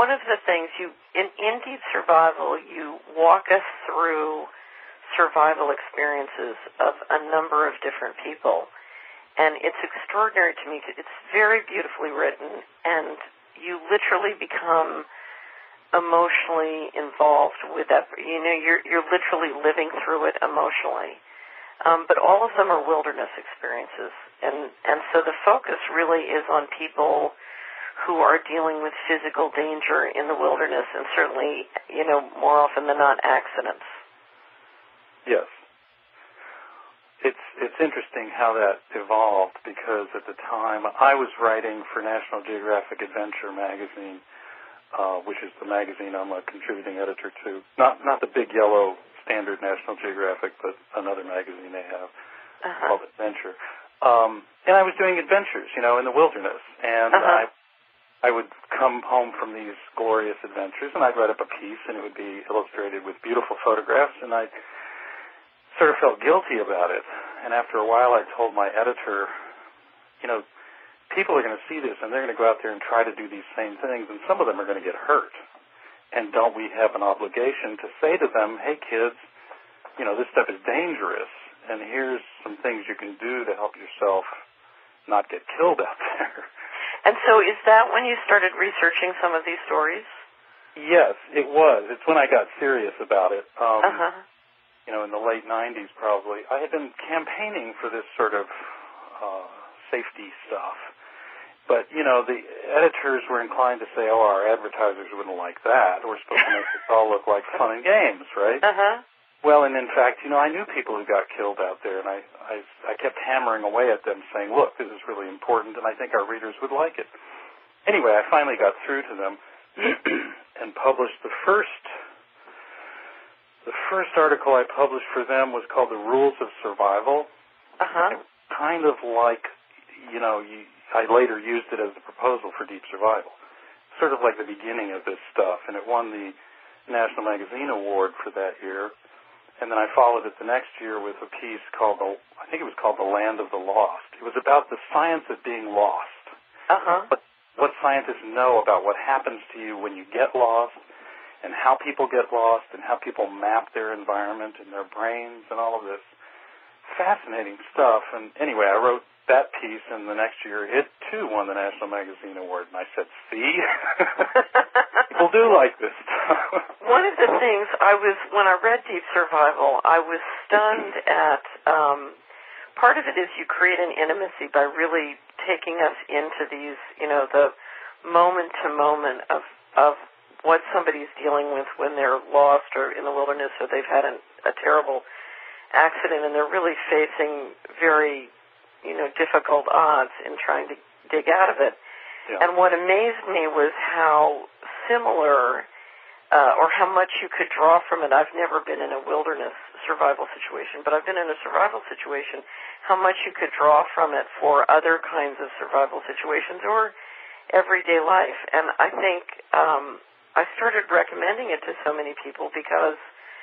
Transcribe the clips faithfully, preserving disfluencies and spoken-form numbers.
one of the things you, in, in Deep Survival, you walk us through survival experiences of a number of different people. And it's extraordinary to me. It's very beautifully written, and you literally become emotionally involved with that. You know, you're, you're literally living through it emotionally. Um, but all of them are wilderness experiences. And, and so the focus really is on people who are dealing with physical danger in the wilderness, and certainly, you know, more often than not, accidents. Yes. It's it's interesting how that evolved, because at the time I was writing for National Geographic Adventure magazine, uh, which is the magazine I'm a contributing editor to. Not not the big yellow standard National Geographic, but another magazine they have uh-huh. called Adventure. Um, and I was doing adventures, you know, in the wilderness, and uh-huh. I I would come home from these glorious adventures, and I'd write up a piece, and it would be illustrated with beautiful photographs, and I sort of felt guilty about it. And after a while, I told my editor, you know, people are going to see this, and they're going to go out there and try to do these same things, and some of them are going to get hurt. And don't we have an obligation to say to them, hey, kids, you know, this stuff is dangerous, and here's some things you can do to help yourself not get killed out there. And so is that when you started researching some of these stories? Yes, it was. It's when I got serious about it. Um, uh-huh. You know, in the late nineties probably. I had been campaigning for this sort of uh, safety stuff. But, you know, the editors were inclined to say, oh, our advertisers wouldn't like that. We're supposed to make this all look like fun and games, right? Uh-huh. Well, and in fact, you know, I knew people who got killed out there, and I, I, I kept hammering away at them saying, look, this is really important, and I think our readers would like it. Anyway, I finally got through to them and published the first, the first article I published for them was called The Rules of Survival. Uh-huh. Kind of like, you know, you, I later used it as a proposal for Deep Survival. Sort of like the beginning of this stuff, and it won the National Magazine Award for that year. And then I followed it the next year with a piece called, the, I think it was called The Land of the Lost. It was about the science of being lost. Uh-huh. What, what scientists know about what happens to you when you get lost, and how people get lost, and how people map their environment and their brains and all of this. Fascinating stuff. And anyway, I wrote that piece, and the next year it, too, won the National Magazine Award. And I said, see? People do like this stuff. One of the things I was, when I read Deep Survival, I was stunned at, um, part of it is you create an intimacy by really taking us into these, you know, the moment to moment of, of what somebody's dealing with when they're lost or in the wilderness, or they've had an, a terrible accident, and they're really facing very, you know, difficult odds in trying to dig out of it. Yeah. And what amazed me was how similar uh, or how much you could draw from it. I've never been in a wilderness survival situation, but I've been in a survival situation, how much you could draw from it for other kinds of survival situations or everyday life. And I think um, I started recommending it to so many people because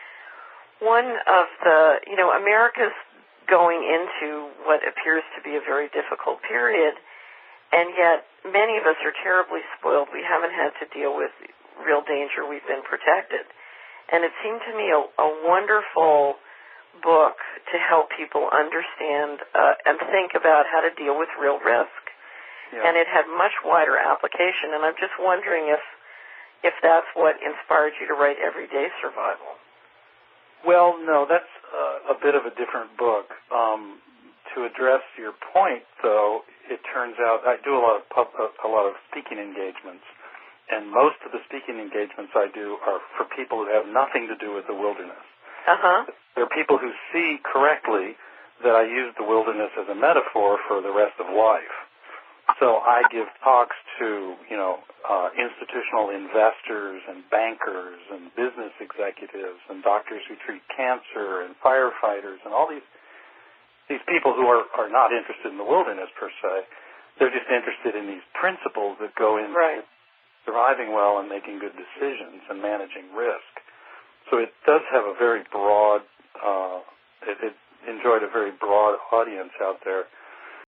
one of the, you know, America's going into what appears to be a very difficult period, and yet many of us are terribly spoiled. We haven't had to deal with real danger. We've been protected. And it seemed to me a, a wonderful book to help people understand uh, and think about how to deal with real risk. Yeah. And it had much wider application, and I'm just wondering if if that's what inspired you to write Everyday Survival. Well, no, that's uh, a bit of a different book. Um, to address your point, though, it turns out I do a lot of pub, a lot of speaking engagements, and most of the speaking engagements I do are for people who have nothing to do with the wilderness. Uh-huh. There are people who see correctly that I use the wilderness as a metaphor for the rest of life. So I give talks to, you know, uh, institutional investors and bankers and business executives and doctors who treat cancer and firefighters and all these these people who are, are not interested in the wilderness per se. They're just interested in these principles that go into right. surviving well and making good decisions and managing risk. So it does have a very broad, uh, it, it enjoyed a very broad audience out there.